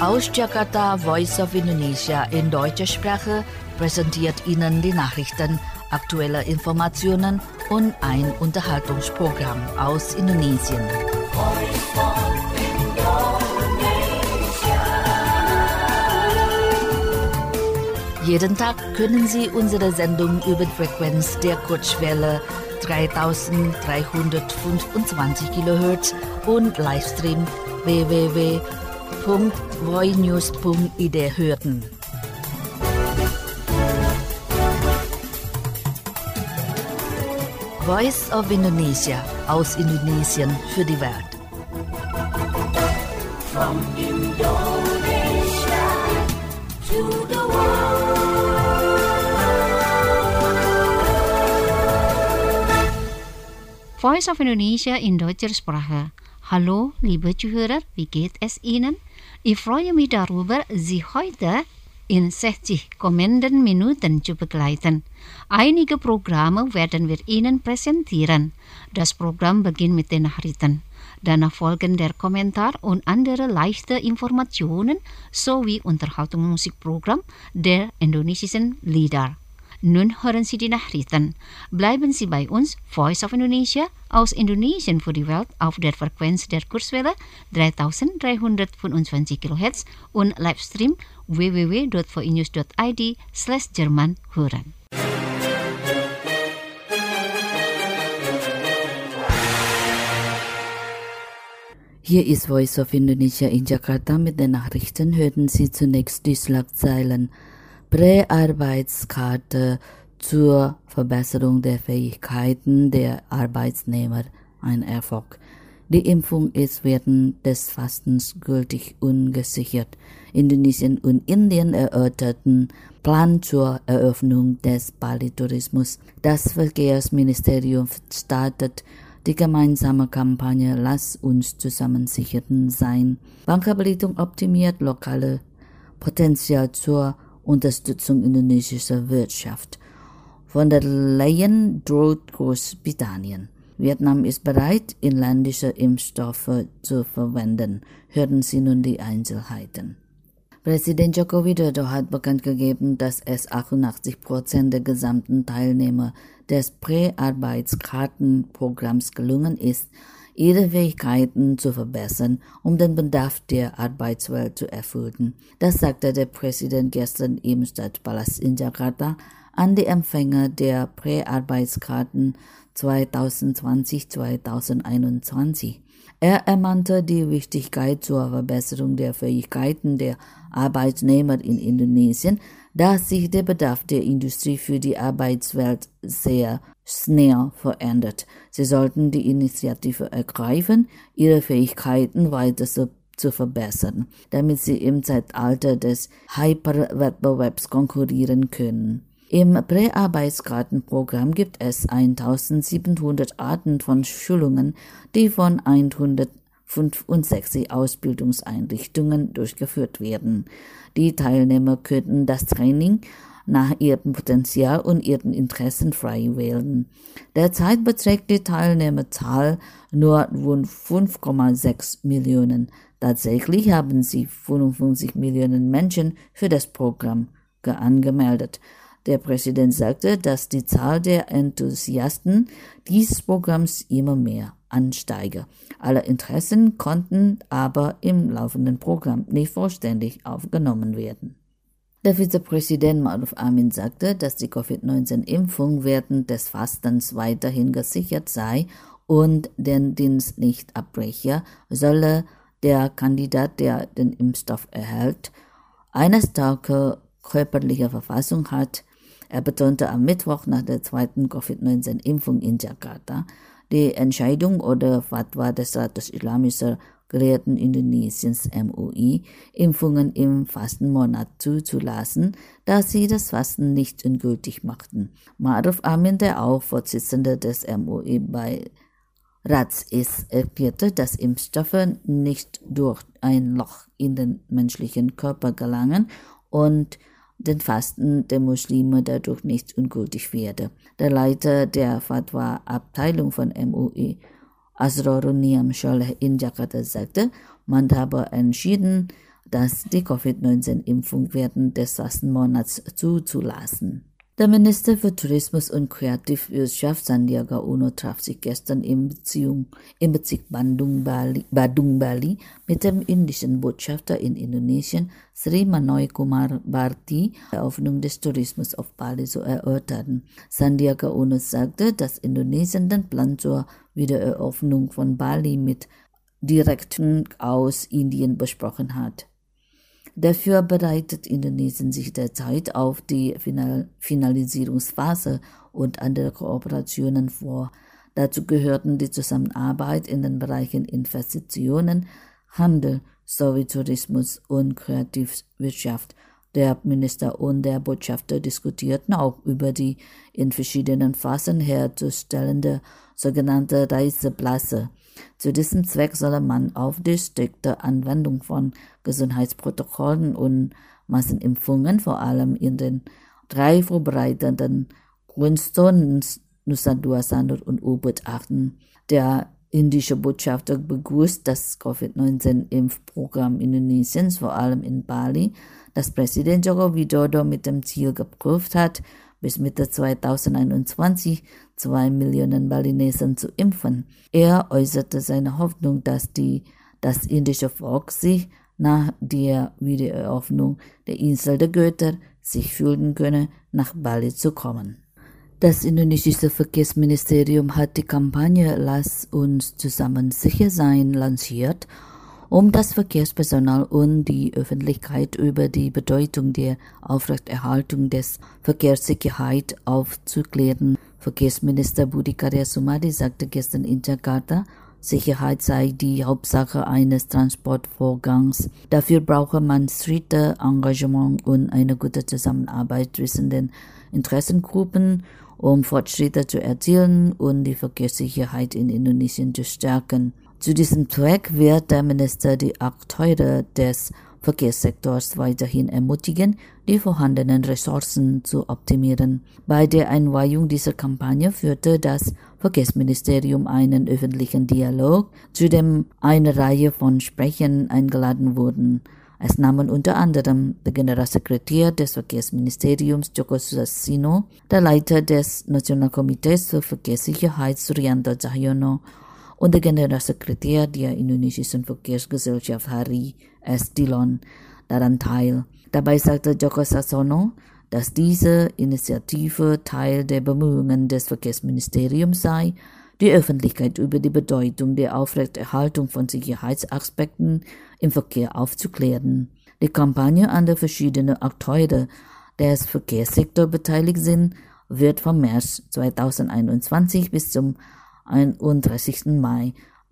Aus Jakarta, Voice of Indonesia in deutscher Sprache präsentiert Ihnen die Nachrichten, aktuelle Informationen und ein Unterhaltungsprogramm aus Indonesien. Jeden Tag können Sie unsere Sendung über die Frequenz der Kurzwelle 3325 kHz und Livestream www.voinews.id hören. Voice of Indonesia aus Indonesien für die Welt. From Indonesia to the world. Voice of Indonesia in deutscher Sprache. Hallo, liebe Zuhörer, wie geht es Ihnen? Ich freue mich darüber, Sie heute in 60 kommenden Minuten zu begleiten. Einige Programme werden wir Ihnen präsentieren. Das Programm beginnt mit den Nachrichten. Danach folgen der Kommentar und andere leichte Informationen sowie Unterhaltungsmusikprogramm der indonesischen Lieder. Nun hören Sie die Nachrichten. Bleiben Sie bei uns, Voice of Indonesia, aus Indonesien für die Welt auf der Frequenz der Kurzwelle 3325 kHz und Livestream www.voinews.id/Jerman hören. Hier ist Voice of Indonesia in Jakarta mit den Nachrichten. Hörten Sie zunächst die Schlagzeilen. Präarbeitskarte zur Verbesserung der Fähigkeiten der Arbeitnehmer, ein Erfolg. Die Impfung ist während des Fastens gültig ungesichert. Indonesien und Indien erörterten Plan zur Eröffnung des Bali-Tourismus. Das Verkehrsministerium startet die gemeinsame Kampagne Lass uns zusammen sichern sein. Bangka Belitung optimiert lokale Potenzial zur Unterstützung indonesischer Wirtschaft. Von der Leyen droht Großbritannien. Vietnam ist bereit, inländische Impfstoffe zu verwenden. Hören Sie nun die Einzelheiten. Präsident Joko Widodo hat bekannt gegeben, dass es 88% der gesamten Teilnehmer des Präarbeitskartenprogramms gelungen ist, ihre Fähigkeiten zu verbessern, um den Bedarf der Arbeitswelt zu erfüllen. Das sagte der Präsident gestern im Stadtpalast in Jakarta an die Empfänger der Präarbeitskarten 2020-2021. Er ermahnte die Wichtigkeit zur Verbesserung der Fähigkeiten der Arbeitnehmer in Indonesien, da sich der Bedarf der Industrie für die Arbeitswelt sehr schnell verändert. Sie sollten die Initiative ergreifen, ihre Fähigkeiten weiter zu verbessern, damit sie im Zeitalter des Hyperwettbewerbs konkurrieren können. Im Präarbeitskartenprogramm gibt es 1700 Arten von Schulungen, die von 165 Ausbildungseinrichtungen durchgeführt werden. Die Teilnehmer könnten das Training nach ihrem Potenzial und ihren Interessen frei wählen. Derzeit beträgt die Teilnehmerzahl nur rund 5,6 Millionen. Tatsächlich haben sich 55 Millionen Menschen für das Programm angemeldet. Der Präsident sagte, dass die Zahl der Enthusiasten dieses Programms immer mehr ansteige. Alle Interessen konnten aber im laufenden Programm nicht vollständig aufgenommen werden. Der Vizepräsident Ma'ruf Amin sagte, dass die Covid-19-Impfung während des Fastens weiterhin gesichert sei und den Dienst nicht abbreche, solle der Kandidat, der den Impfstoff erhält, eine starke körperliche Verfassung hat. Er betonte am Mittwoch nach der zweiten Covid-19-Impfung in Jakarta, die Entscheidung oder Fatwa des Rates Islamischer Gelehrten Indonesiens MUI, Impfungen im Fastenmonat zuzulassen, da sie das Fasten nicht ungültig machten. Ma'ruf Amin, der auch Vorsitzender des MUI bei Rats ist, erklärte, dass Impfstoffe nicht durch ein Loch in den menschlichen Körper gelangen und den Fasten der Muslime dadurch nicht ungültig werde. Der Leiter der Fatwa-Abteilung von MUI, Asrorun Niam Sholeh in Jakarta, sagte, man habe entschieden, dass die Covid-19-Impfung während des ersten Monats zuzulassen. Der Minister für Tourismus und Kreativwirtschaft Sandiaga Uno traf sich gestern im Bezirk Badung Bali mit dem indischen Botschafter in Indonesien Sri Manoy Kumar Bharti die Eröffnung des Tourismus auf Bali zu erörtern. Sandiaga Uno sagte, dass Indonesien den Plan zur Wiedereröffnung von Bali mit Direkten aus Indien besprochen hat. Dafür bereitet Indonesien sich derzeit auf die Finalisierungsphase und andere Kooperationen vor. Dazu gehörten die Zusammenarbeit in den Bereichen Investitionen, Handel sowie Tourismus und Kreativwirtschaft. Der Minister und der Botschafter diskutierten auch über die in verschiedenen Phasen herzustellende sogenannte Reiseplätze. Zu diesem Zweck solle man auf die strikte Anwendung von Gesundheitsprotokollen und Massenimpfungen vor allem in den 3 vorbereitenden Grundzonen Nusa Dua, Sanur und Ubud achten. Der indische Botschafter begrüßt das Covid-19-Impfprogramm Indonesiens, vor allem in Bali, das Präsident Joko Widodo mit dem Ziel geprüft hat, bis Mitte 2021 2 Millionen Balinesen zu impfen. Er äußerte seine Hoffnung, dass das indische Volk sich nach der Wiedereröffnung der Insel der Götter sich fühlen könne, nach Bali zu kommen. Das indonesische Verkehrsministerium hat die Kampagne Lass uns zusammen sicher sein lanciert, um das Verkehrspersonal und die Öffentlichkeit über die Bedeutung der Aufrechterhaltung des Verkehrssicherheit aufzuklären. Verkehrsminister Budi Karya Sumadi sagte gestern in Jakarta, Sicherheit sei die Hauptsache eines Transportvorgangs. Dafür brauche man strikte Engagement und eine gute Zusammenarbeit zwischen den Interessengruppen, um Fortschritte zu erzielen und die Verkehrssicherheit in Indonesien zu stärken. Zu diesem Zweck wird der Minister die Akteure des Verkehrssektors weiterhin ermutigen, die vorhandenen Ressourcen zu optimieren. Bei der Einweihung dieser Kampagne führte das Verkehrsministerium einen öffentlichen Dialog, zu dem eine Reihe von Sprechern eingeladen wurden. Es nahmen unter anderem der Generalsekretär des Verkehrsministeriums Joko Susino, der Leiter des Nationalkomitees für Verkehrssicherheit Suryanto Cahyono und der Generalsekretär der indonesischen Verkehrsgesellschaft Hari S. Dillon daran teil. Dabei sagte Joko Sasono, dass diese Initiative Teil der Bemühungen des Verkehrsministeriums sei, die Öffentlichkeit über die Bedeutung der Aufrechterhaltung von Sicherheitsaspekten im Verkehr aufzuklären. Die Kampagne, an der verschiedene Akteure des Verkehrssektors beteiligt sind, wird vom März 2021 bis zum 31. Mai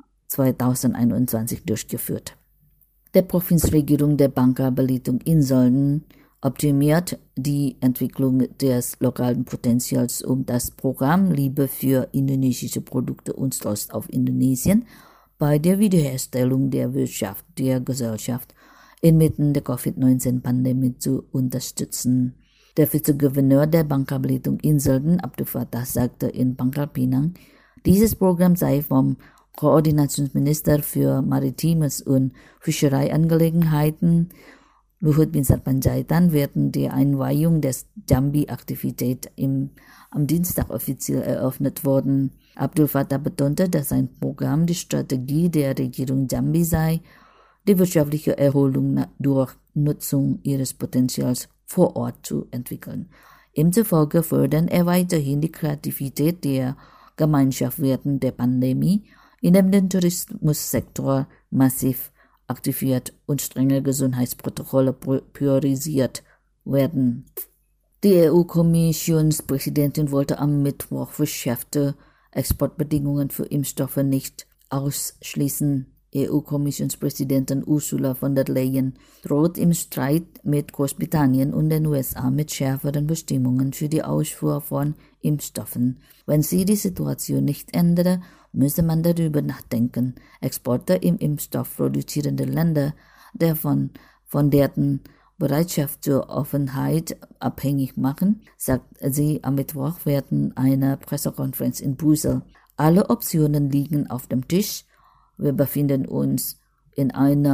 2021 durchgeführt. Der Provinzregierung der Bangka-Belitung Inseln optimiert die Entwicklung des lokalen Potenzials, um das Programm Liebe für indonesische Produkte und Stolz auf Indonesien bei der Wiederherstellung der Wirtschaft der Gesellschaft inmitten der Covid-19-Pandemie zu unterstützen. Der Vizegouverneur der Bangka-Belitung Inseln, Abdul Fattah, sagte in Pangkal Pinang, dieses Programm sei vom Koordinationsminister für Maritimes und Fischereiangelegenheiten Luhut Bin Sarpanjaitan während der Einweihung des Jambi-Aktivität am Dienstag offiziell eröffnet worden. Abdul Fattah betonte, dass sein Programm die Strategie der Regierung Jambi sei, die wirtschaftliche Erholung durch Nutzung ihres Potenzials vor Ort zu entwickeln. Ihm zufolge fördern er weiterhin die Kreativität der Gemeinschaft während der Pandemie, indem der Tourismussektor massiv aktiviert und strenge Gesundheitsprotokolle priorisiert werden. Die EU-Kommissionspräsidentin wollte am Mittwoch verschärfte Exportbedingungen für Impfstoffe nicht ausschließen. EU-Kommissionspräsidentin Ursula von der Leyen droht im Streit mit Großbritannien und den USA mit schärferen Bestimmungen für die Ausfuhr von Impfstoffen. Wenn sie die Situation nicht ändere, müsse man darüber nachdenken, Exporte im Impfstoff produzierende Länder von deren Bereitschaft zur Offenheit abhängig machen, sagt sie am Mittwoch während einer Pressekonferenz in Brüssel. Alle Optionen liegen auf dem Tisch. Wir befinden uns in einer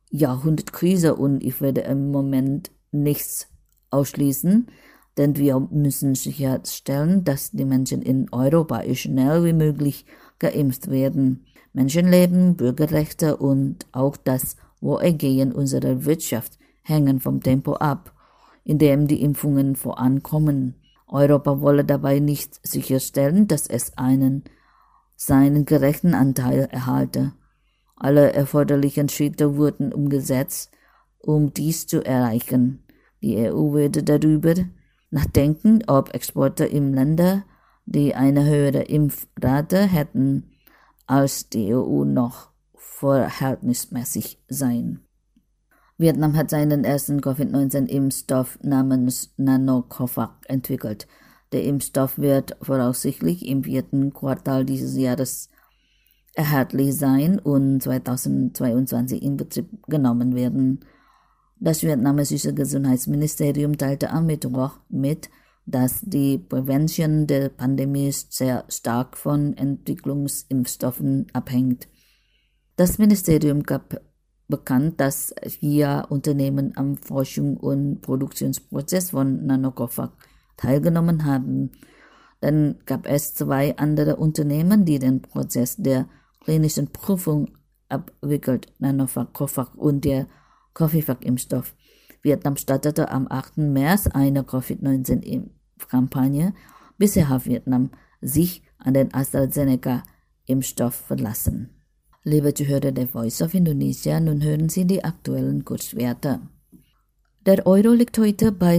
Jahrhundertkrise und ich werde im Moment nichts ausschließen, denn wir müssen sicherstellen, dass die Menschen in Europa so schnell wie möglich geimpft werden. Menschenleben, Bürgerrechte und auch das Wohlergehen unserer Wirtschaft hängen vom Tempo ab, in dem die Impfungen vorankommen. Europa wolle dabei nicht sicherstellen, dass es seinen gerechten Anteil erhalte. Alle erforderlichen Schritte wurden umgesetzt, um dies zu erreichen. Die EU würde darüber nachdenken, ob Exporte in Länder, die eine höhere Impfrate hätten als die EU, noch verhältnismäßig sein. Vietnam hat seinen ersten Covid-19-Impfstoff namens Nanocovax entwickelt. Der Impfstoff wird voraussichtlich im 4. Quartal dieses Jahres erhältlich sein und 2022 in Betrieb genommen werden. Das vietnamesische Gesundheitsministerium teilte am Mittwoch mit, dass die Prävention der Pandemie sehr stark von Entwicklungsimpfstoffen abhängt. Das Ministerium gab bekannt, dass 4 Unternehmen am Forschung- und Produktionsprozess von Nanocovax teilgenommen haben. Dann gab es 2 andere Unternehmen, die den Prozess der klinischen Prüfung abwickelt, Nanocovax und der Covax-Impfstoff. Vietnam startete am 8. März eine Covid-19-Impfkampagne. Bisher hat Vietnam sich an den AstraZeneca-Impfstoff verlassen. Liebe Zuhörer der Voice of Indonesia, nun hören Sie die aktuellen Kurswerte. Der Euro liegt heute bei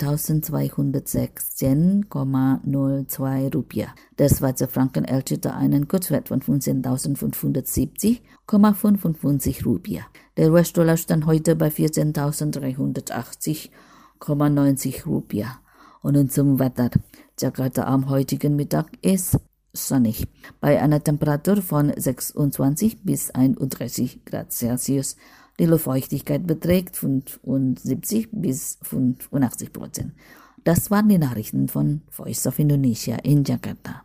17.216,02 Rupiah. Der Schweizer Franken erzielt einen Kurswert von 15.570,55 Rupiah. Der US-Dollar stand heute bei 14.380,90 Rupiah. Und nun zum Wetter. Jakarta am heutigen Mittag ist sonnig, bei einer Temperatur von 26 bis 31 Grad Celsius. Die Luftfeuchtigkeit beträgt 75 bis 85%. Das waren die Nachrichten von Voice of Indonesia in Jakarta.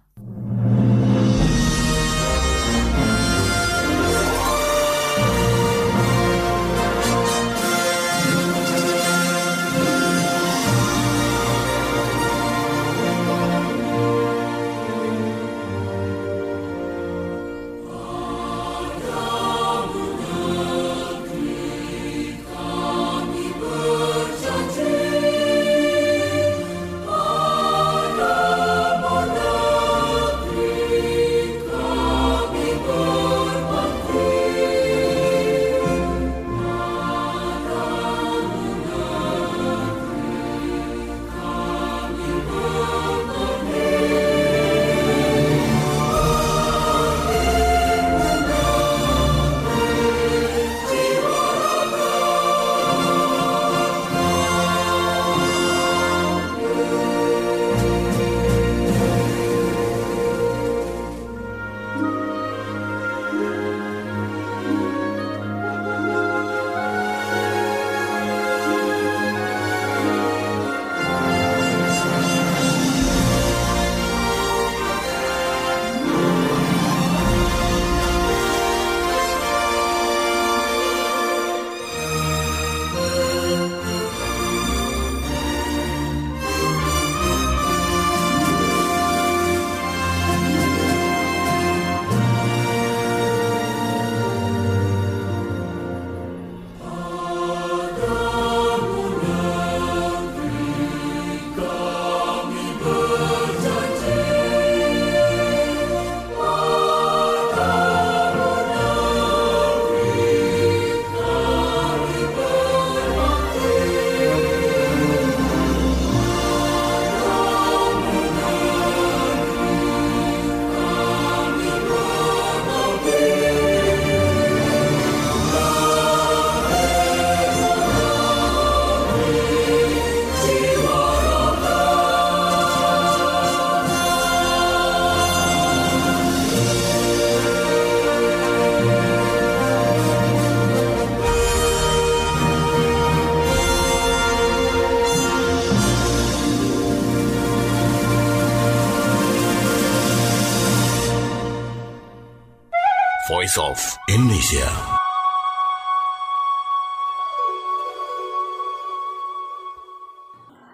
Voice of Indonesia.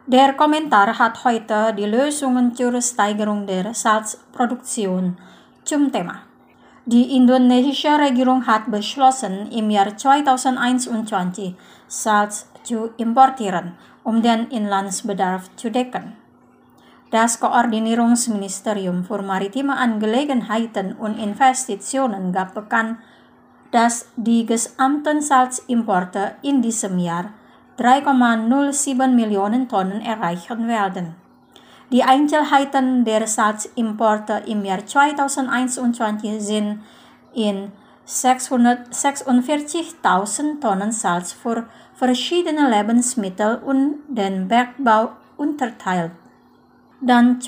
Der Kommentar hat heute die Lösungen zur Steigerung der Salzproduktion zum Thema. Die indonesische Regierung hat beschlossen, im Jahr 2021 Salz zu importieren, um den Inlandsbedarf zu decken. Das Koordinierungsministerium für maritime Angelegenheiten und Investitionen gab bekannt, dass die gesamten Salzimporte in diesem Jahr 3,07 Millionen Tonnen erreichen werden. Die Einzelheiten der Salzimporte im Jahr 2021 sind in 646.000 Tonnen Salz für verschiedene Lebensmittel und den Bergbau unterteilt. Dann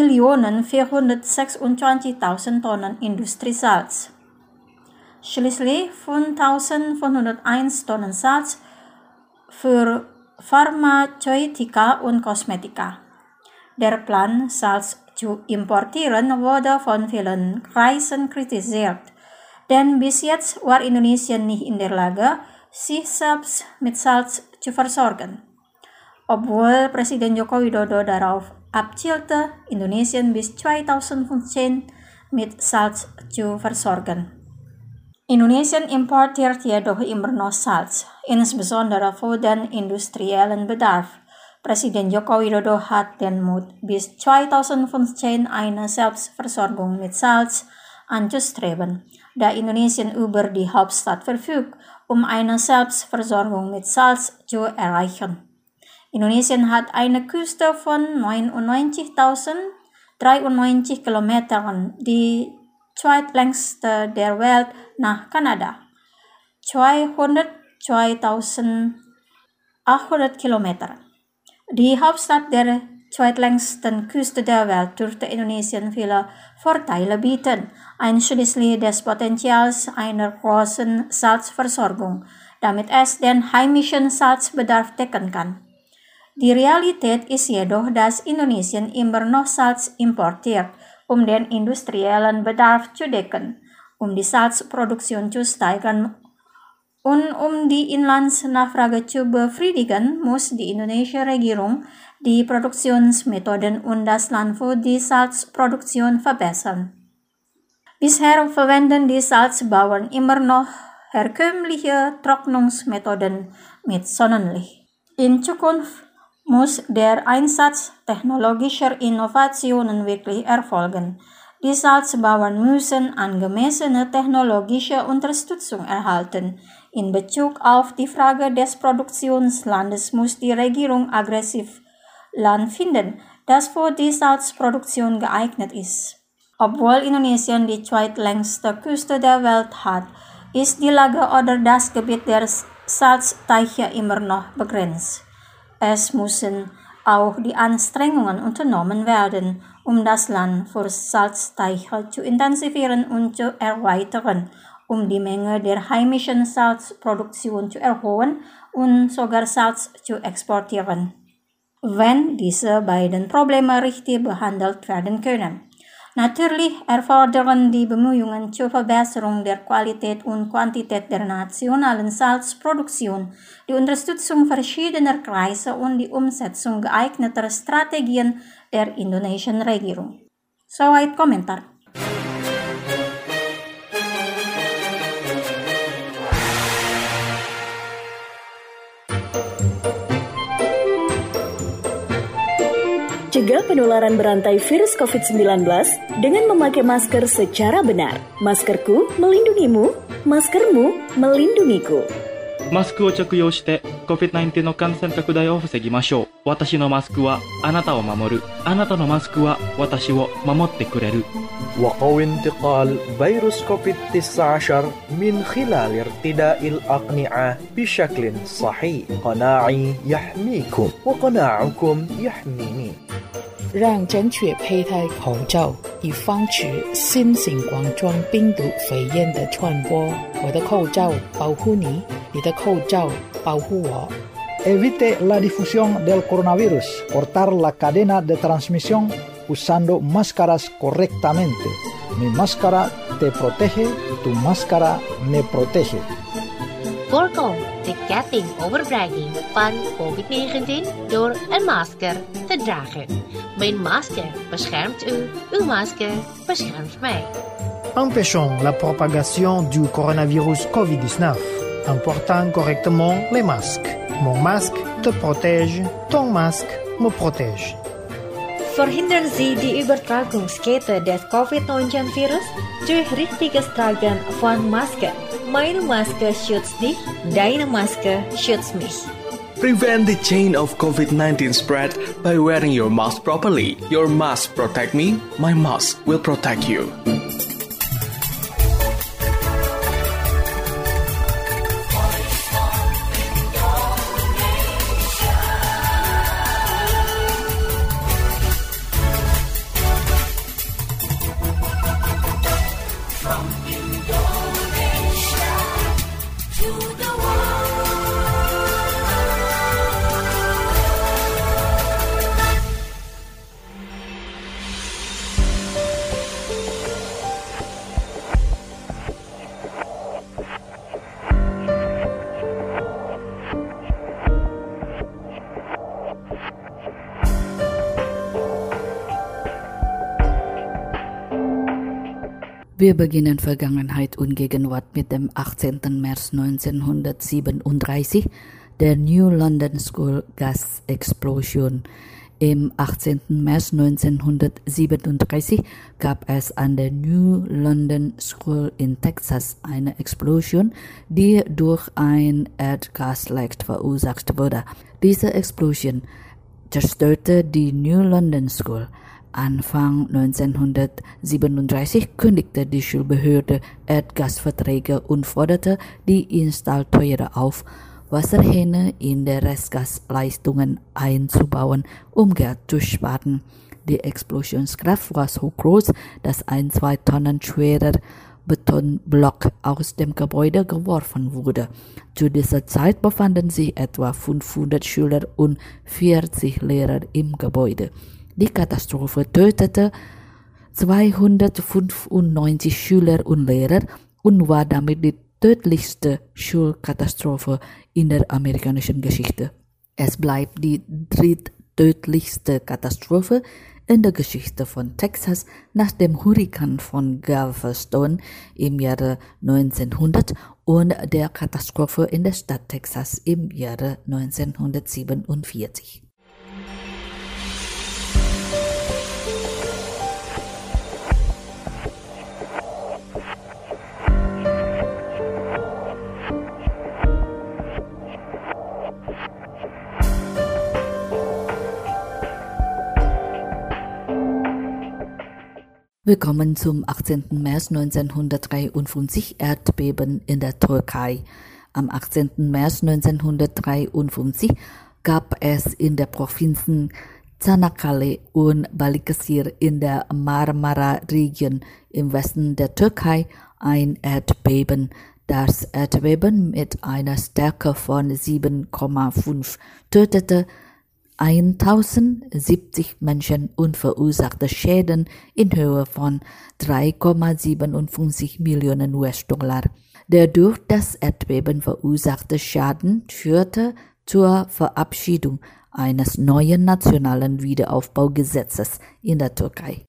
2.426.000 Tonnen Industriesalz. Schließlich 5.501 Tonnen Salz für Pharmazeutika und Kosmetika. Der Plan, Salz zu importieren, wurde von vielen Kreisen kritisiert, denn bis jetzt war Indonesien nicht in der Lage, sich selbst mit Salz zu versorgen. Obwohl Presiden Joko Widodo darauf abzielte, Indonesien bis 2015 mit Salz zu versorgen. Indonesien importiert jedoch immer noch Salz, insbesondere für den industriellen Bedarf. Presiden Joko Widodo hat den Mut, bis 2015 eine Selbstversorgung mit Salz anzustreben, da Indonesien über die Hauptstadt verfügt, um eine Selbstversorgung mit Salz zu erreichen. Indonesien hat eine Küste von 99.093 Kilometern, die zweitlängste der Welt nach Kanada, 202.800 Kilometer. Die Hauptstadt der zweitlängsten Küste der Welt dürfte Indonesien viele Vorteile bieten, einschließlich des Potenzials einer großen Salzversorgung, damit es den heimischen Salzbedarf decken kann. Die Realität ist jedoch, dass Indonesien immer noch Salz importiert, um den industriellen Bedarf zu decken, um die Salzproduktion zu steigern und um die Inlandsnachfrage zu befriedigen, muss die indonesische Regierung die Produktionsmethoden und das Land für die Salzproduktion verbessern. Bisher verwenden die Salzbauern immer noch herkömmliche Trocknungsmethoden mit Sonnenlicht. In Zukunft muss der Einsatz technologischer Innovationen wirklich erfolgen. Die Salzbauern müssen angemessene technologische Unterstützung erhalten. In Bezug auf die Frage des Produktionslandes muss die Regierung aggressiv Land finden, das für die Salzproduktion geeignet ist. Obwohl Indonesien die zweitlängste Küste der Welt hat, ist die Lage oder das Gebiet der Salzteiche immer noch begrenzt. Es müssen auch die Anstrengungen unternommen werden, um das Land für Salzteiche zu intensivieren und zu erweitern, um die Menge der heimischen Salzproduktion zu erhöhen und sogar Salz zu exportieren, wenn diese beiden Probleme richtig behandelt werden können. Natürlich erfordern die Bemühungen zur Verbesserung der Qualität und Quantität der nationalen Salzproduktion die Unterstützung verschiedener Kreise und die Umsetzung geeigneter Strategien der indonesischen Regierung. Soweit Kommentar. Cegah penularan berantai virus COVID-19 dengan memakai masker secara benar. Maskerku melindungimu, maskermu melindungiku. マスクを着用して COVID-19 の感染拡大を防ぎましょう。私のマスクはあなたを守る。あなたのマスクは私を守ってくれる。 وقوي انتقال فيروس كوفيد-19 من خلال ارتداء الأقنعة بشكل صحيح. قناعي يحميكم وقناعكم يحميني. 让正确佩戴口罩，以防止新型冠状病毒肺炎的传播。我的口罩保护你，你的口罩保护我。 Evite la difusión del coronavirus. Cortar la cadena de transmisión usando máscaras correctamente. Mi máscara te protege, tu máscara me protege. Voorkom de getting overdraging van COVID-19 door een masker te dragen. Mijn masker beschermt u, uw masker beschermt mij. Empêchons la propagation du coronavirus COVID-19 en portant correctement les masques. Mon masque te protège, ton masque me protège. Verhindern Sie die Übertragungskette des COVID-19-Virus durch richtiges Tragen von Masken. Meine Maske schützt dich, deine Maske schützt mich. Prevent the chain of COVID-19 spread by wearing your mask properly. Your mask protect me, my mask will protect you. Wir beginnen Vergangenheit und Gegenwart mit dem 18. März 1937, der New London School Gas Explosion. Im 18. März 1937 gab es an der New London School in Texas eine Explosion, die durch ein Erdgasleck verursacht wurde. Diese Explosion zerstörte die New London School. Anfang 1937 kündigte die Schulbehörde Erdgasverträge und forderte die Installateure auf, Wasserhähne in der Restgasleitungen einzubauen, um Geld zu sparen. Die Explosionskraft war so groß, dass ein 2 Tonnen schwerer Betonblock aus dem Gebäude geworfen wurde. Zu dieser Zeit befanden sich etwa 500 Schüler und 40 Lehrer im Gebäude. Die Katastrophe tötete 295 Schüler und Lehrer und war damit die tödlichste Schulkatastrophe in der amerikanischen Geschichte. Es bleibt die dritttödlichste Katastrophe in der Geschichte von Texas nach dem Hurrikan von Galveston im Jahre 1900 und der Katastrophe in der Stadt Texas im Jahre 1947. Willkommen zum 18. März 1953 Erdbeben in der Türkei. Am 18. März 1953 gab es in der Provinzen Çanakkale und Balıkesir in der Marmara-Region im Westen der Türkei ein Erdbeben. Das Erdbeben mit einer Stärke von 7,5 tötete 1070 Menschen und verursachte Schäden in Höhe von 3,57 Millionen US-Dollar. Der durch das Erdbeben verursachte Schaden führte zur Verabschiedung eines neuen nationalen Wiederaufbaugesetzes in der Türkei.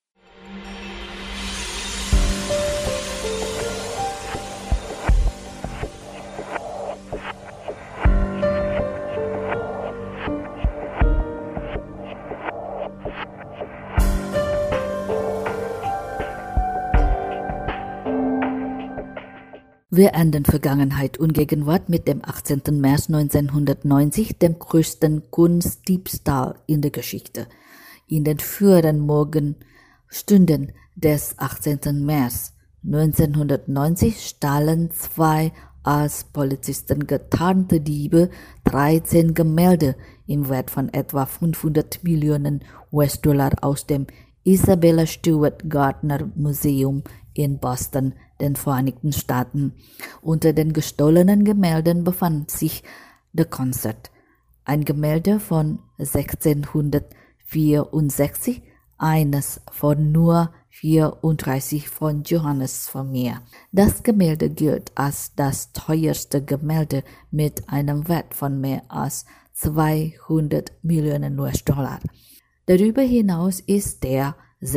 Wir enden Vergangenheit und Gegenwart mit dem 18. März 1990, dem größten Kunstdiebstahl in der Geschichte. In den früheren Morgenstunden des 18. März 1990 stahlen 2 als Polizisten getarnte Diebe 13 Gemälde im Wert von etwa 500 Millionen US-Dollar aus dem Isabella Stewart Gardner Museum in Boston, den Vereinigten Staaten. Unter den gestohlenen Gemälden befand sich The Concert, ein Gemälde von 1664, eines von nur 34 von Johannes Vermeer. Das Gemälde gilt als das teuerste Gemälde mit einem Wert von mehr als 200 Millionen US-Dollar. Darüber hinaus ist der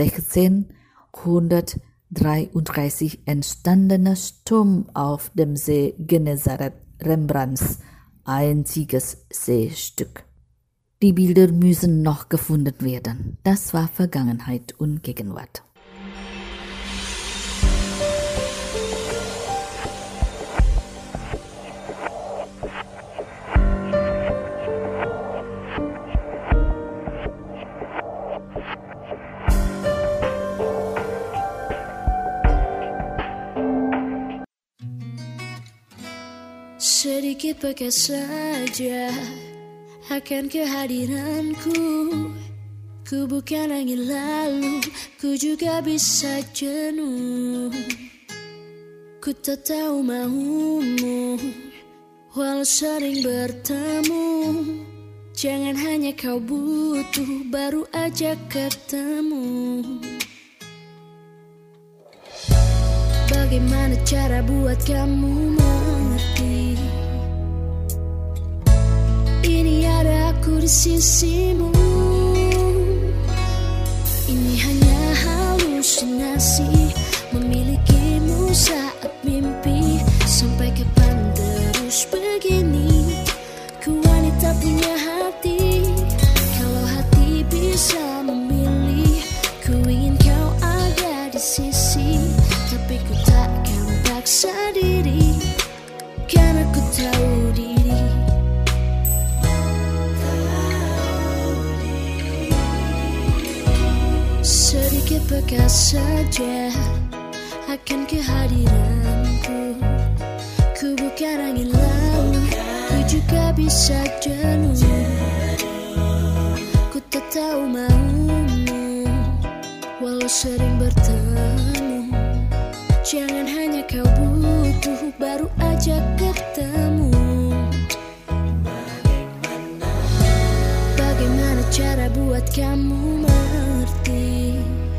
1633 entstandene Sturm auf dem See Genezareth Rembrandts einziges Seestück. Die Bilder müssen noch gefunden werden. Das war Vergangenheit und Gegenwart. Sedikit bekas saja akan kehadiranku. Ku bukan angin lalu, ku juga bisa jenuh. Ku tak tahu maumu, walau sering bertemu. Jangan hanya kau butuh, baru aja ketemu. Bagaimana cara buat kamu mengerti? Ini ada aku di sisimu. Ini hanya halusinasi, memilikimu saat mimpi. Sampai kapan terus begini? Ku wanita punya hati. Kalau hati bisa memilih, ku ingin kau ada di sisi. Tapi ku takkan paksa diri, karena ku tahu diri. Sedikit bekas saja akan kehadiranku. Ku bukan angin lalu, ku juga bisa jenuh. Ku tak tahu maumu, walau sering bertemu. Jangan hanya kau butuh, baru aja ketemu. Bagaimana cara buat kamu mengerti?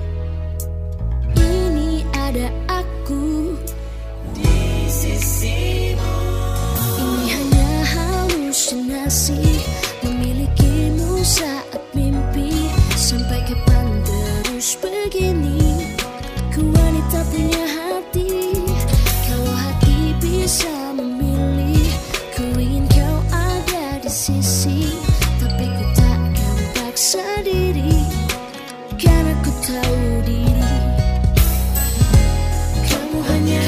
Ini ada aku di sisimu. Ini hanya halusinasi, memilikimu saat mimpi. Sampai kapan terus begini? Ku wanita punya hati. Kalau hati bisa memilih, ku ingin kau ada di sisi. Tapi ku takkan paksa diri, karena ku tahu diri. Kamu hanya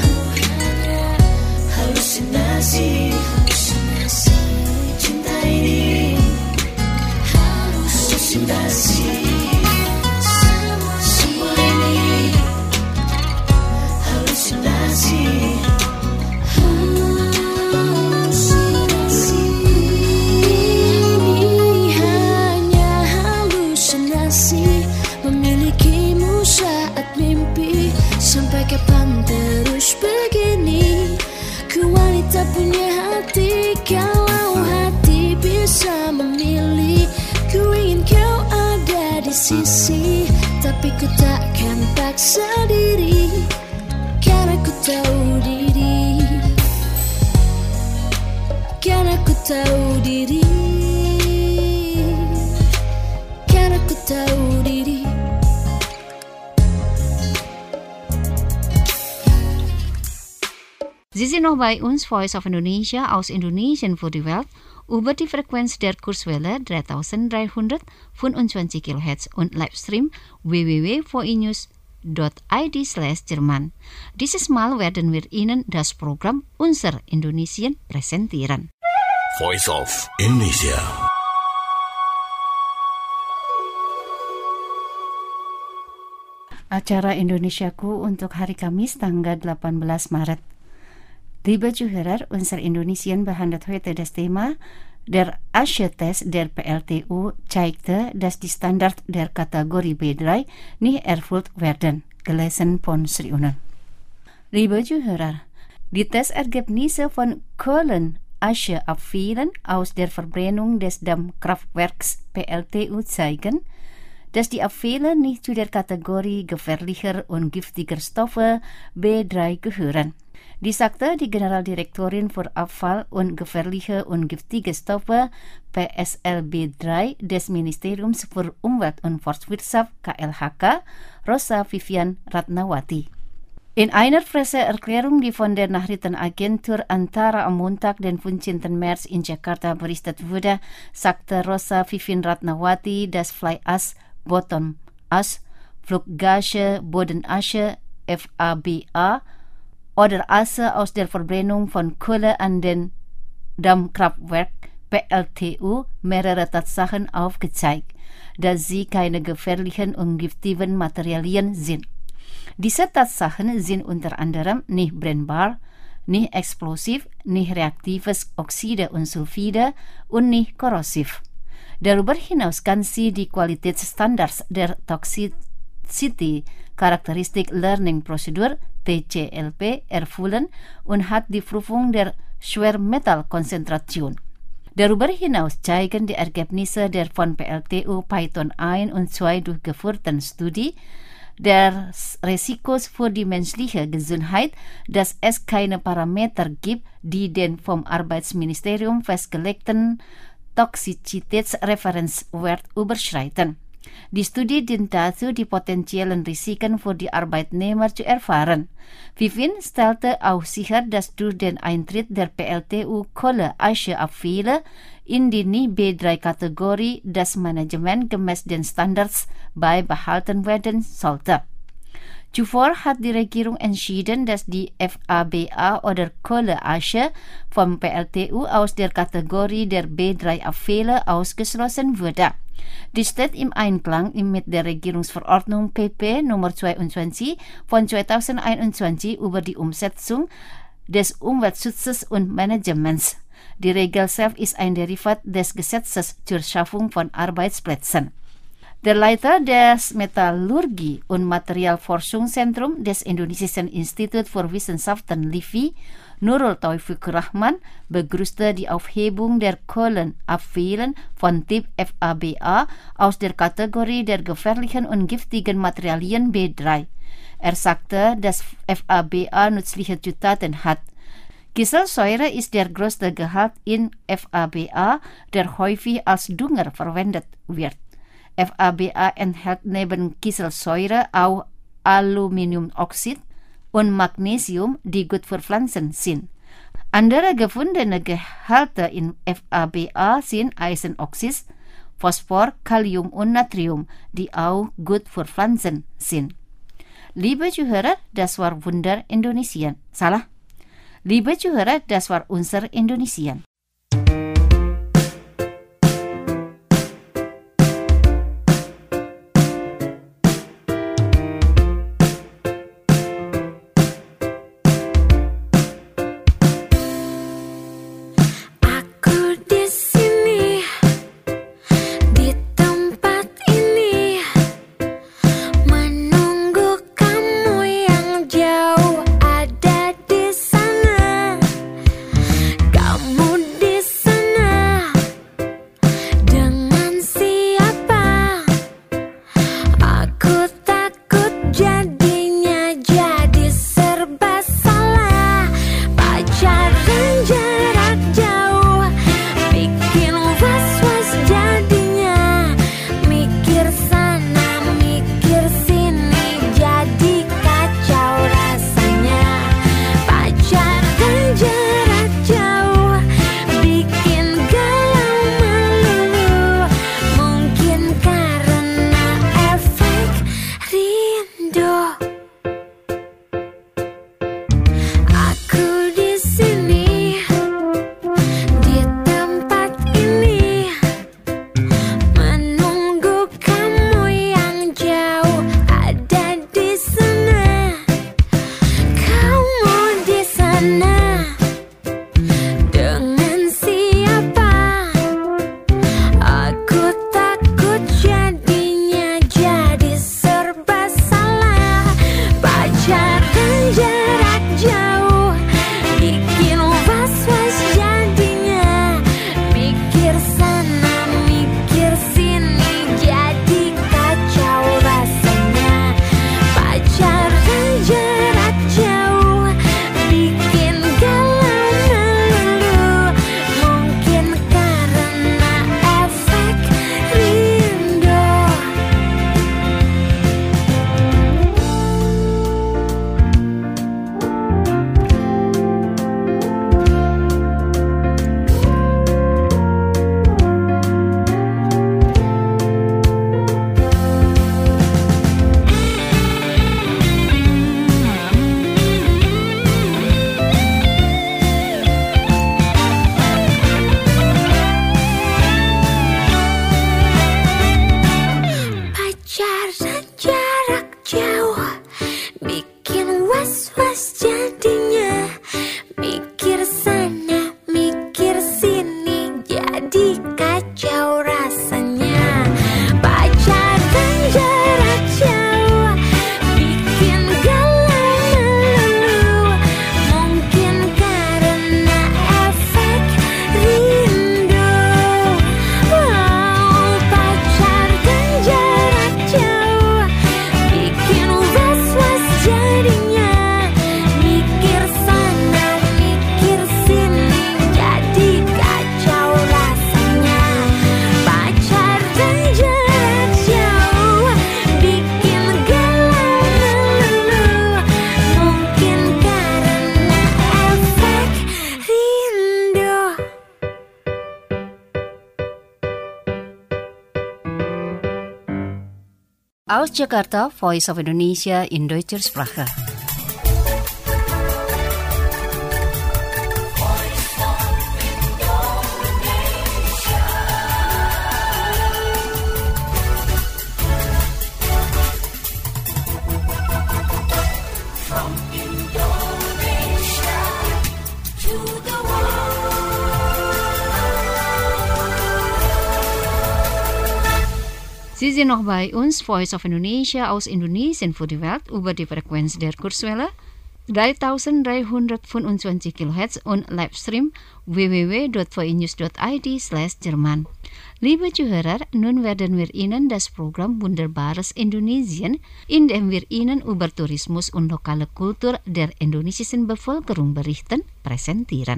halusinasi. Cinta ini halusinasi. Semua ini halusinasi. Ini hanya halusinasi, memilikimu saat mimpi. Sampai kapan terus begini? Ku wanita punya hati. Kalau hati bisa memilih, ku ingin kau ada di sisi. Tapi ku takkan paksa diri, karena ku tahu diri. Karena ku tahu diri. Karena ku tahu diri. Sie sind noch bei uns, Voice of Indonesia aus Indonesien für die Welt, über die Frequenz der Kurzwelle 3325 kHz und Livestream www.voinews.id/Jerman. Dieses Mal werden wir Ihnen das Programm Unser Indonesien präsentieren. Voice of Indonesia. Acara Indonesiaku untuk hari Kamis tanggal 18 Maret. Liebe Zuhörer, unser Indonesien behandelt heute das Thema: Der Asia-Test der PLTU zeigte, dass die Standard der Kategorie B3 nicht erfüllt werden. Gelesen von Sri Unan. Liebe Zuhörer, die Testergebnisse von Köln Asche abfielen aus der Verbrennung des Dampfkraftwerks PLTU zeigen, dass die Abfälle nicht zu der Kategorie gefährlicher und giftiger Stoffe B3 gehören. Dies sagte die Generaldirektorin für Abfall und gefährliche und giftige Stoffe PSLB3 des Ministeriums für Umwelt und Forstwirtschaft KLHK, Rosa Vivian Ratnawati. In einer Presseerklärung, die von der Nachrichtenagentur Antara am Montag, den 15. März in Jakarta berichtet wurde, sagte Rosa Vivian Ratnawati, dass Fly Ash, Bottom Ash, Fluggase, Bodenasche, FABA oder Asche aus der Verbrennung von Kohle an den Dammkraftwerk PLTU mehrere Tatsachen aufgezeigt, dass sie keine gefährlichen und giftigen Materialien sind. Diese Tatsachen sind unter anderem nicht brennbar, nicht explosiv, nicht reaktives Oxide und Sulfide und nicht korrosiv. Darüber hinaus kann sie die Qualitätsstandards der Toxicity Characteristic Learning Procedure TCLP erfüllen und hat die Prüfung der Schwermetallkonzentration. Darüber hinaus zeigen die Ergebnisse der von PLTU Python 1 und 2 durchgeführten Studie des Risikos für die menschliche Gesundheit, dass es keine Parameter gibt, die den vom Arbeitsministerium festgelegten Toxizitätsreferenzwert überschreiten. Die Studie dient dazu, die potenziellen Risiken für die Arbeitnehmer zu erfahren. Vivian stellte auch sicher, dass durch den Eintritt der PLTU Kohleascheabfälle in die Nicht-B3-Kategorie das Management gemäß den Standards beibehalten werden sollte. Zuvor hat die Regierung entschieden, dass die FABA oder Kohleasche vom PLTU aus der Kategorie der B3-Abfälle ausgeschlossen wurde. Dies steht im Einklang mit der Regierungsverordnung PP Nummer 22 von 2021 über die Umsetzung des Umweltschutzes und Managements. Die Regel selbst ist ein Derivat des Gesetzes zur Schaffung von Arbeitsplätzen. Der Leiter des Metallurgie- und Materialforschungszentrums des Indonesischen Institut für Wissenschaften LIFI, Nurul Taufiq Rahman, begrüßte die Aufhebung der Kohlenabfällen von Typ FABA aus der Kategorie der gefährlichen und giftigen Materialien B3. Er sagte, dass FABA nützliche Zutaten hat. Kieselsäure ist der größte Gehalt in FABA, der häufig als Dünger verwendet wird. FABA enthält neben Kieselsäure auch Aluminiumoxid und Magnesium, die gut für Pflanzen sind. Andere gefundene Gehalte in FABA sind Eisenoxid, Phosphor, Kalium und Natrium, die auch gut für Pflanzen sind. Liebe Zuhörer, das war Wunder Indonesien. Salah. Liebe Zuhörer, das war unser Indonesien. Kamu Aus Jakarta, Voice of Indonesia in Deutscher Sprache. Sie sind noch bei uns, Voice of Indonesia aus Indonesien für die Welt, über die Frequenz der Kurzwelle 3325 kHz und Livestream www.voinews.id/Jerman. Liebe Zuhörer, nun werden wir Ihnen das Programm Wunderbares Indonesien, in dem wir Ihnen über Tourismus und lokale Kultur der indonesischen Bevölkerung berichten, präsentieren.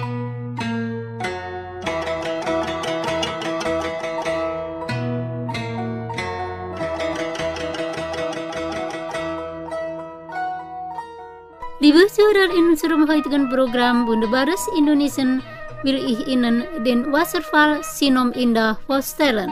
Liebe Zuhörer, in unserem heutigen Programm Wunderbares Indonesien will ich Ihnen den Wasserfall Sinom Indah vorstellen.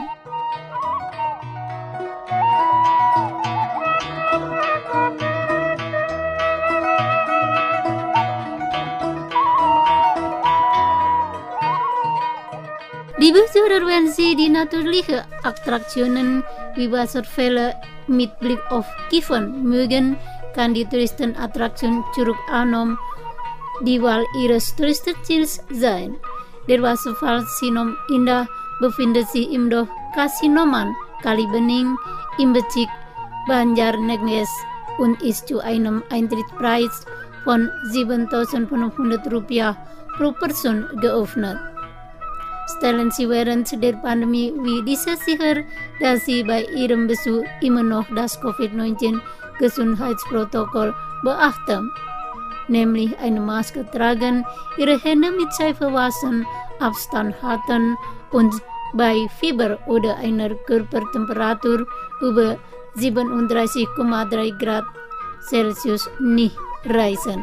Liebe Zuhörer, wenn Sie die natürlichen Attraktionen wie Wasserfälle mit Blick auf Kiefern mögen, kann die Touristenattraktion Curug Anom die Wahl Ihres Touristenziels sein. Der Wasserfall Sinom Indah befindet sich im Dorf Kasinoman, Kalibening, im Bezirk Banjarnegara und ist zu einem Eintrittspreis von Rp7.500 pro Person geöffnet. Stellen Sie während der Pandemie wie diese sicher, dass Sie bei Ihrem Besuch immer noch das Covid-19 Gesundheitsprotokoll beachten, nämlich eine Maske tragen, Ihre Hände mit Seife waschen, Abstand halten und bei Fieber oder einer Körpertemperatur über 37,3 Grad Celsius nicht reisen.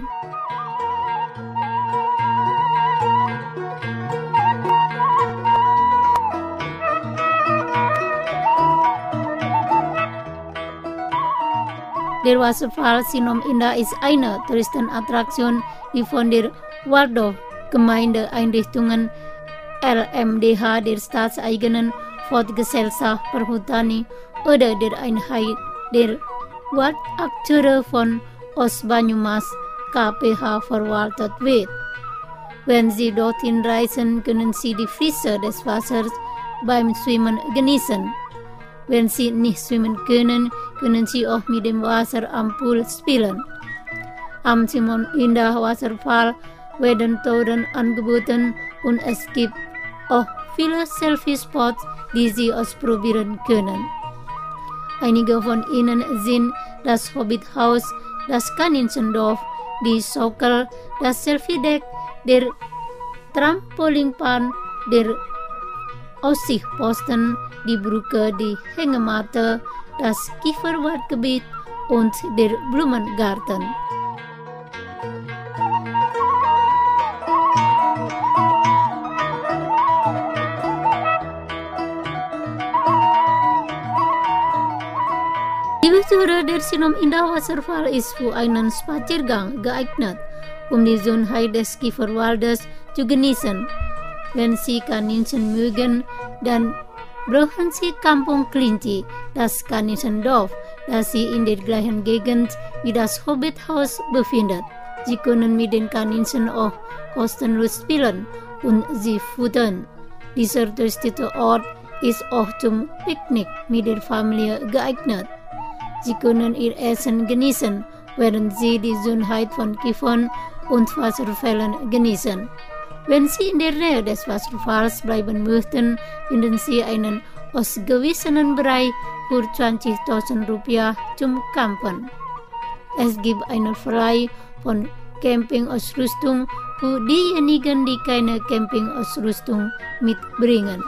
Der Wasserfall Sinom Indah ist eine Touristenattraktion, die von der Waldorf-Gemeindeeinrichtungen LMDH der staatseigenen Forstgesellschaft Perhutani oder der Einheit der Waldakteure von Ostbanyumas KPH verwaltet wird. Wenn Sie dorthin reisen, können Sie die Frische des Wassers beim Schwimmen genießen. Wenn Sie nicht schwimmen können, können Sie auch mit dem Wasser am Pool spielen. Am Sinom Indah Wasserfall werden Touren angeboten und es gibt auch viele Selfie-Spots, die Sie ausprobieren können. Einige von ihnen sind das Hobbithaus, das Kaninchendorf, die Schaukel, das Selfie-Deck, der Trampolinpark, der Aussichtposten, die Brücke, die Hängematte, das Kieferwaldgebiet und der Blumengarten. Liebe Zuhörer, der Sinom Indah Wasserfall ist für einen Spaziergang geeignet, um die Schönheit des Kieferwaldes zu genießen. Wenn Sie Kaninchen mögen, dann brauchen Sie Kampung Klinci, das Kaninchendorf, das sich in der gleichen Gegend wie das Hobbithaus befindet. Sie können mit den Kaninchen auch kostenlos spielen und sie füttern. Dieser touristische Ort ist auch zum Picknick mit der Familie geeignet. Sie können ihr Essen genießen, während Sie die Schönheit von Kiefern und Wasserfällen genießen. Wenn Sie in der Nähe des Wasserfalls bleiben möchten, finden Sie einen ausgewiesenen Bereich für Rp20.000 zum Campen. Es gibt eine Verleih von Campingausrüstung für diejenigen, die keine Campingausrüstung mitbringen.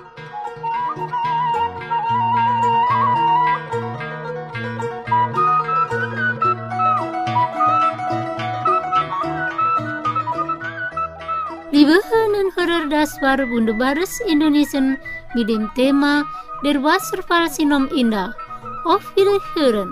Liebe Hörerinnen und Hörer, das war Wunderbares Indonesien mit dem Thema der Wasserfall Sinom Indah. Auf Wiederhören!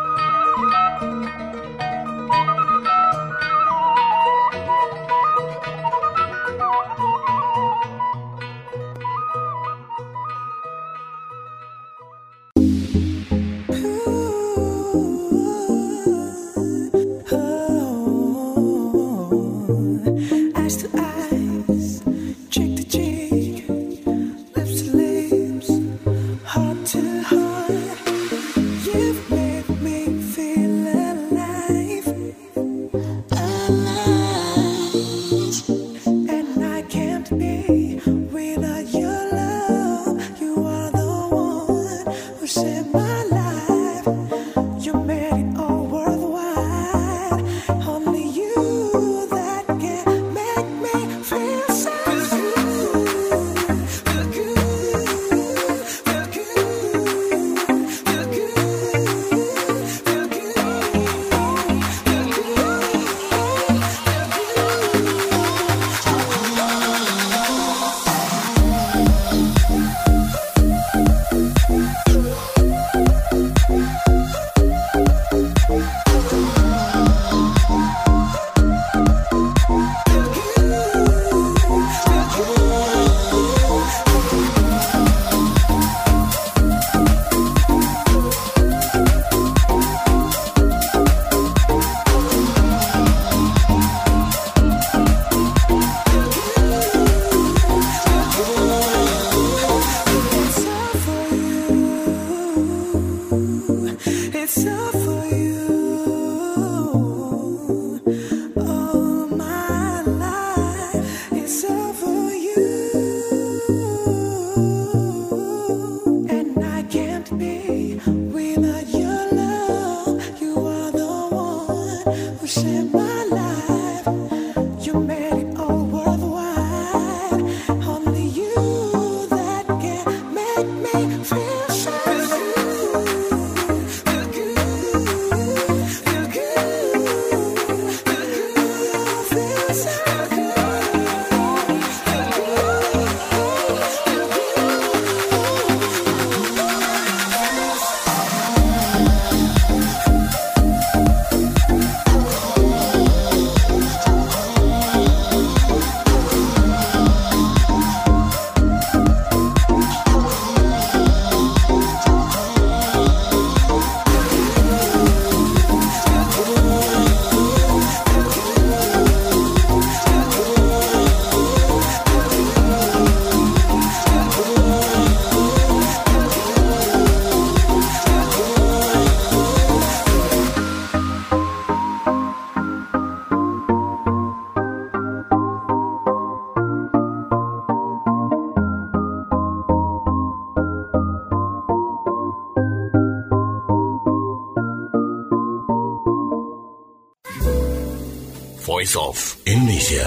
Voice of Indonesia.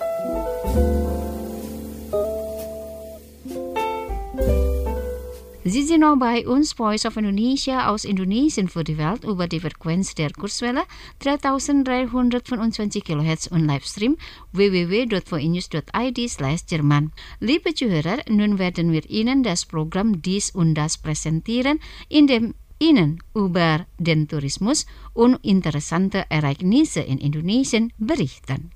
Sie sind noch bei uns, Voice of Indonesia aus Indonesien für die Welt über die Frequenz der Kurzwelle 3325 kHz und Livestream www.voinews.id/Jerman. Liebe Zuhörer, nun werden wir Ihnen das Programm Dies und Das präsentieren, in dem Ihnen über den Tourismus und interessante Ereignisse in Indonesien berichten.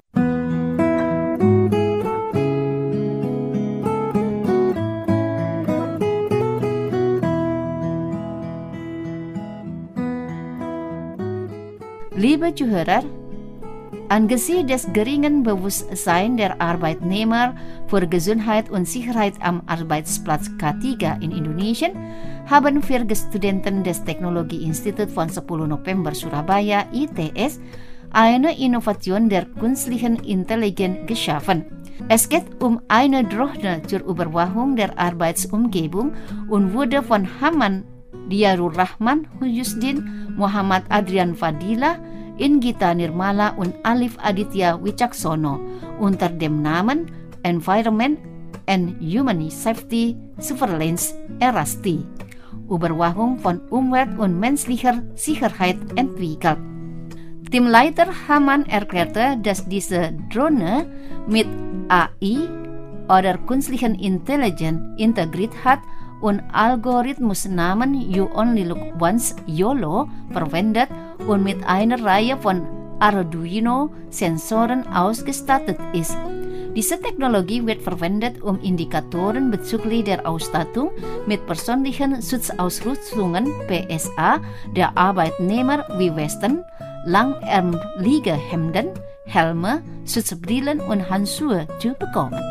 Liebe Zuhörer, angesichts des geringen Bewusstseins der Arbeitnehmer für Gesundheit und Sicherheit am Arbeitsplatz K3 in Indonesien haben 4 Studenten des Technologieinstituts von 10 November Surabaya ITS eine Innovation der künstlichen Intelligenz geschaffen. Es geht um eine Drohne zur Überwachung der Arbeitsumgebung und wurde von Haman Diarur Rahman Huyusdin, Muhammad Adrian Fadila, Ingita Nirmala und Alif Aditya Wicaksono unter dem Namen Environment and Human Safety Surveillance (ERASTI), Überwachung von Umwelt und menschlicher Sicherheit entwickelt. Teamleiter Haman erklärte, dass diese Drohne mit AI oder künstlichen Intelligenz integriert hat und Algorithmus Namen You Only Look Once, YOLO, verwendet und mit einer Reihe von Arduino-Sensoren ausgestattet ist. Diese Technologie wird verwendet, um Indikatoren bezüglich der Ausstattung mit persönlichen Schutzausrüstungen (PSA) der Arbeitnehmer wie Westen, langärmelige Hemden, Helme, Schutzbrillen und Handschuhe zu bekommen.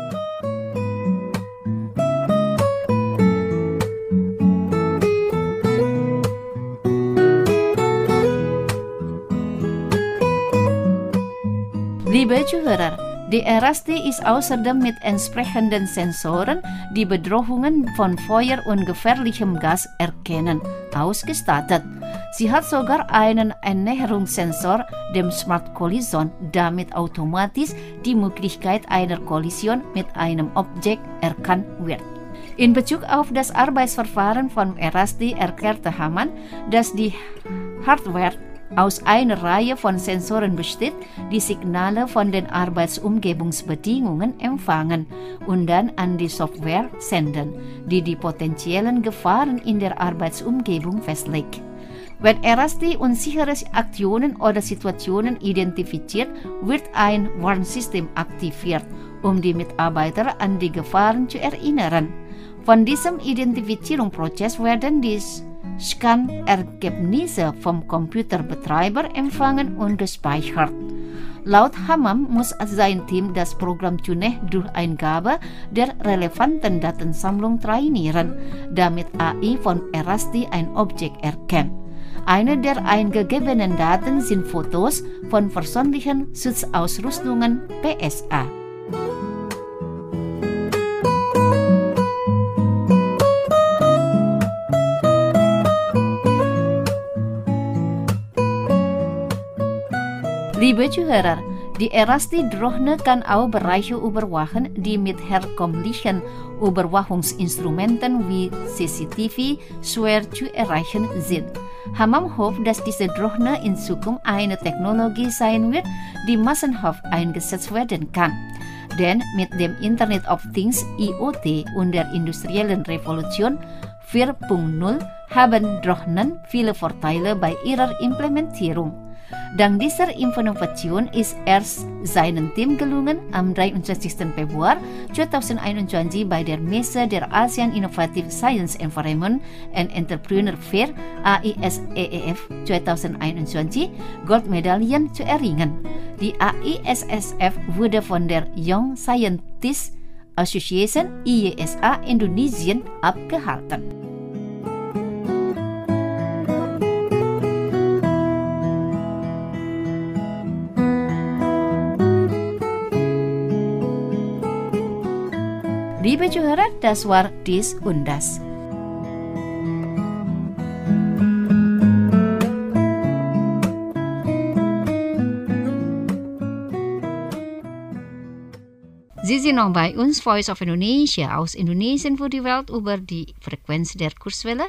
Liebe Zuhörer, die RST ist außerdem mit entsprechenden Sensoren, die Bedrohungen von Feuer und gefährlichem Gas erkennen, ausgestattet. Sie hat sogar einen Annäherungssensor, dem Smart Collision, damit automatisch die Möglichkeit einer Kollision mit einem Objekt erkannt wird. In Bezug auf das Arbeitsverfahren von RST erklärte Hamann, dass die Hardware aus einer Reihe von Sensoren besteht, die Signale von den Arbeitsumgebungsbedingungen empfangen und dann an die Software senden, die die potenziellen Gefahren in der Arbeitsumgebung festlegt. Wenn RST unsichere Aktionen oder Situationen identifiziert, wird ein Warnsystem aktiviert, um die Mitarbeiter an die Gefahren zu erinnern. Von diesem Identifizierungsprozess werden die Scan-Ergebnisse vom Computerbetreiber empfangen und gespeichert. Laut Hammam muss sein Team das Programm zunächst durch Eingabe der relevanten Datensammlung trainieren, damit AI von RST ein Objekt erkennt. Eine der eingegebenen Daten sind Fotos von persönlichen Schutzausrüstungen (PSA). Liebe Zuhörer, die RST-Drohne kann auch Bereiche überwachen, die mit herkömmlichen Überwachungsinstrumenten wie CCTV schwer zu erreichen sind. Hammam hofft, dass diese Drohne in Zukunft eine Technologie sein wird, die massenhaft eingesetzt werden kann. Denn mit dem Internet of Things (IoT) und der industriellen Revolution 4.0 haben Drohnen viele Vorteile bei ihrer Implementierung. Dank dieser Innovation ist es seinem Team gelungen, am 23. Februar 2021 bei der Messe der ASEAN Innovative Science Environment and Entrepreneur Fair AISEF 2021 Goldmedaillen zu erringen. Die AISSF wurde von der Young Scientist Association (IYSA) Indonesien abgehalten. Liebe Zuhörer, das war dies und das. Sie sind noch bei uns, Voice of Indonesia, aus Indonesien für die Welt über die Frequenz der Kurzwelle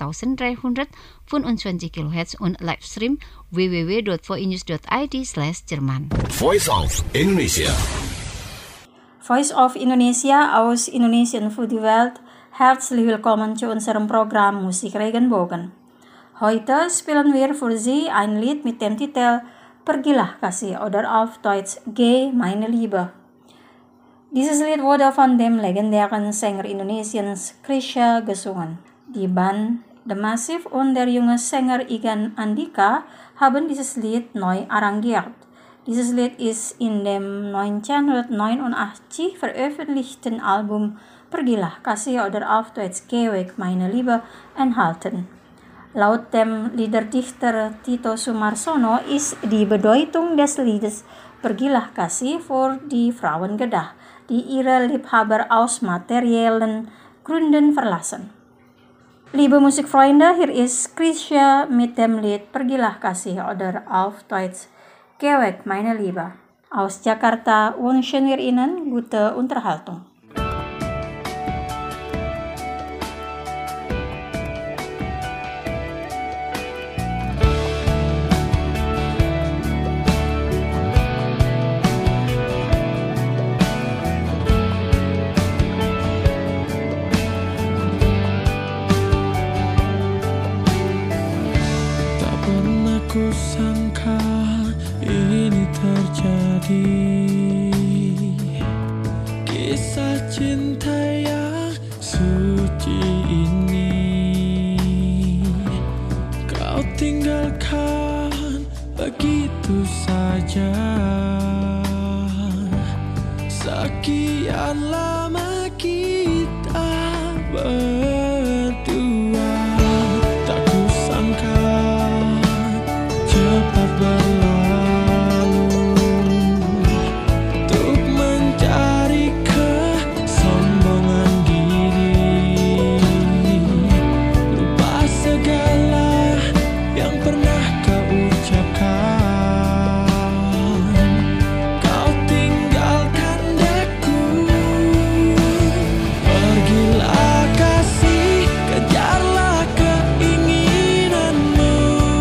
3325 kHz und Livestream www.voinews.id/Jerman. Voice of Indonesia. Voice of Indonesia aus Indonesien für die Welt. Herzlich willkommen zu unserem Programm Musik Regenbogen. Heute spielen wir für Sie ein Lied mit dem Titel Pergilah Kasih oder auf Deutsch Geh meine Liebe. Dieses Lied wurde von dem legendären Sänger Indonesiens Chrisye gesungen. Die Band The Massive und der junge Sänger Igan Andika haben dieses Lied neu arrangiert. Dieses Lied ist in dem 1989 veröffentlichten Album Pergilah Kasih oder auf Deutsch Geh weg meine Liebe enthalten. Laut dem Liederdichter Tito Sumarsono ist die Bedeutung des Liedes Pergilah Kasih für die Frauen gedacht, die ihre Liebhaber aus materiellen Gründen verlassen. Liebe Musikfreunde, hier ist Chrisye mit dem Lied Pergilah Kasih oder auf Deutsch Geh weg meine Liebe. Aus Jakarta wünschen wir Ihnen gute Unterhaltung. Sekian lama kita berdua, tak kusangka cepat berlalu untuk mencari kesombongan diri, lupa segala yang pernah kau ucapkan. Kau tinggalkan daku, pergilah kasih, kejarlah keinginanmu.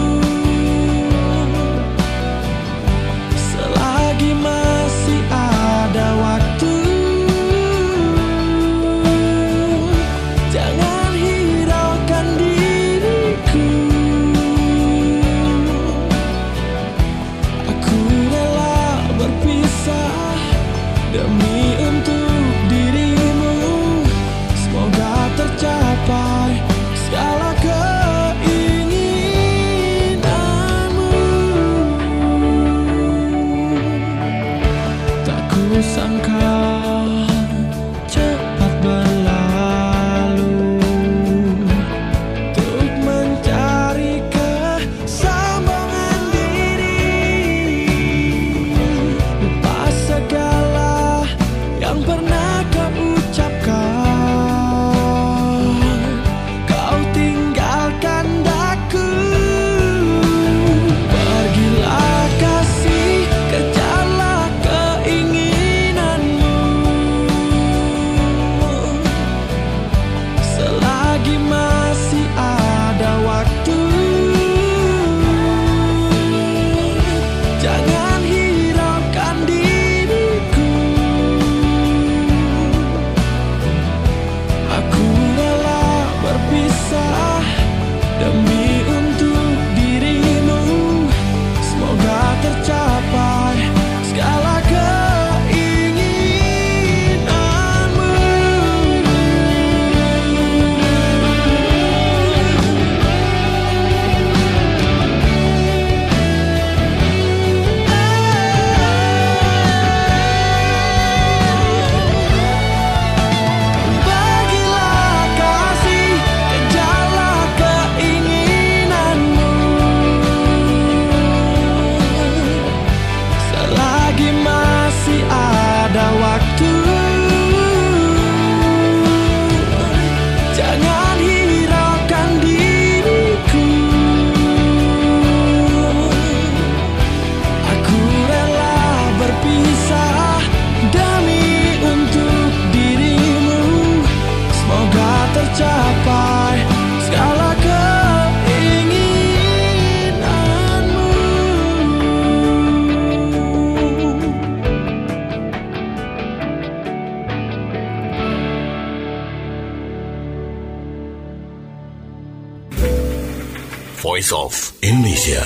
Selagi masih ada waktu, jangan hiraukan diriku. Aku rela berpisah demi untuk dirimu. Semoga tercapai segala keinginanmu. Tak kusangka cepat berlalu untuk mencari kesombongan diri, lupa segala yang pernah kau ucapkan. Kau tinggalkan daku, pergilah kasih, kejarlah keinginanmu. Selagi masih ada waktu, jangan hiraukan diriku. Aku rela berpisah demi untuk dirimu. Semoga tercapai segala keinginanmu. Bagilah kasih, kejarlah keinginanmu. Selagi masih ada waktu, jangan hiraukan diriku. Aku rela berpisah demi untuk dirimu. Semoga tercapai segala keinginanmu. Voice of Indonesia.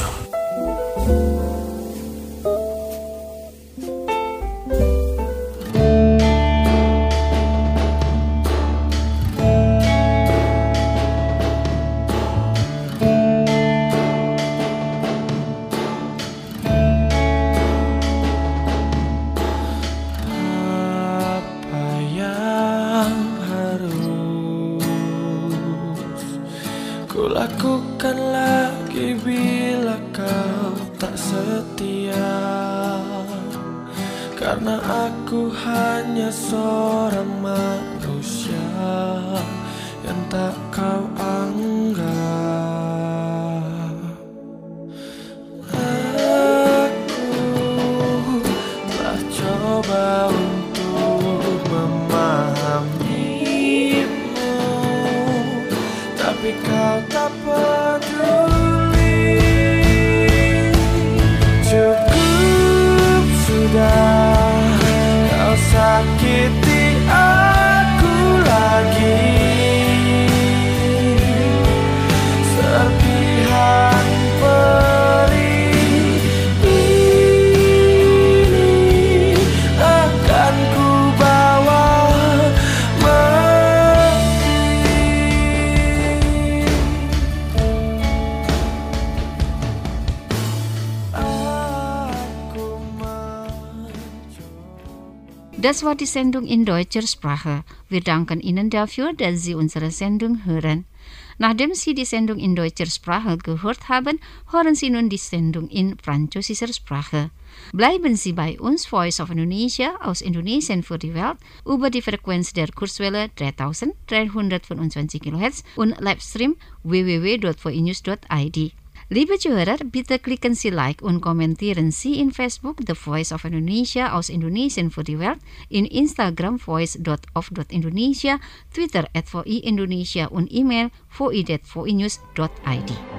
Apa yang harus kulakukan lagi bila kau tak setia? Karena aku hanya seorang manusia yang tak kau anggap. Aku telah coba untuk memahamimu, tapi kau tak peduli. Cukup sudah, kau sakiti aku lagi. Serpihan perih ini akan ku bawa mati. Das war die Sendung in deutscher Sprache. Wir danken Ihnen dafür, dass Sie unsere Sendung hören. Nachdem Sie die Sendung in deutscher Sprache gehört haben, hören Sie nun die Sendung in französischer Sprache. Bleiben Sie bei uns, Voice of Indonesia aus Indonesien für die Welt, über die Frequenz der Kurzwelle 3325 kHz und Livestream www.voinews.id. Liebe Zuhörer, bitte klicken Sie Like und kommentieren Sie in Facebook The Voice of Indonesia aus Indonesien für die Welt, in Instagram voice.of.indonesia, Twitter @voi Indonesia und E-Mail voi@voinews.id.